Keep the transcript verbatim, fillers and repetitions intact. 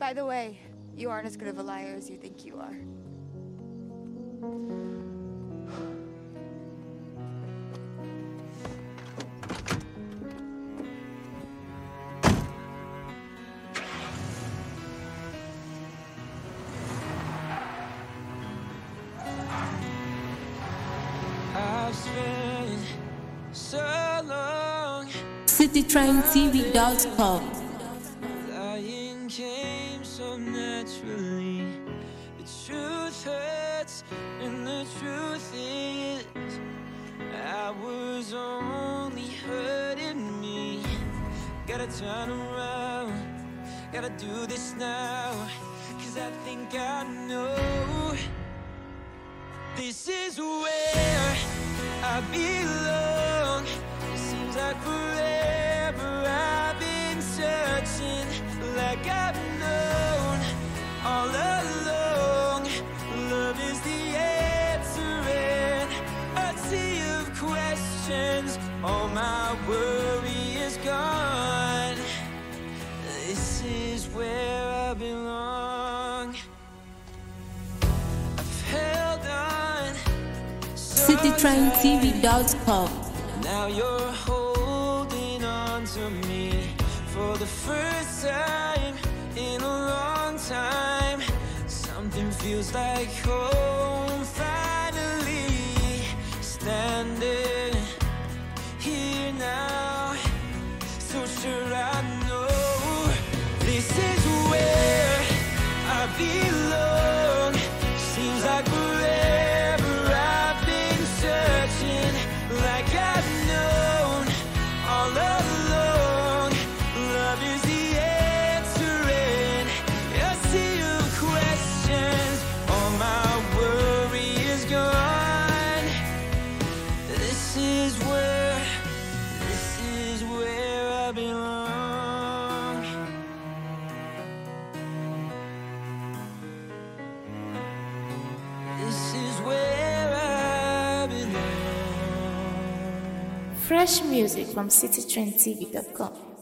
By the way, you aren't as good of a liar as you think you are. I've spent so long City Train T V dot com. lying came so naturally. The truth hurts, and the truth is, I was only hurting me. Gotta turn around, gotta do this now, 'cause I think I know this is where I belong. It seems like forever I've been searching, like I've known all along. Love is the answer in a sea of questions. All my worry is gone. This is where I belong. I've held on so City Train T V dot com. now you're holding on to me for the first time in a long time. Something feels like home, finally standing here now. So sure I know this is where I belong. Seems like forever I've been searching, like I've known all along. Love is the answer in a sea of questions. All my worry is gone. This is where, this is where I belong. This is where I belong. Fresh music from City Train T V dot com.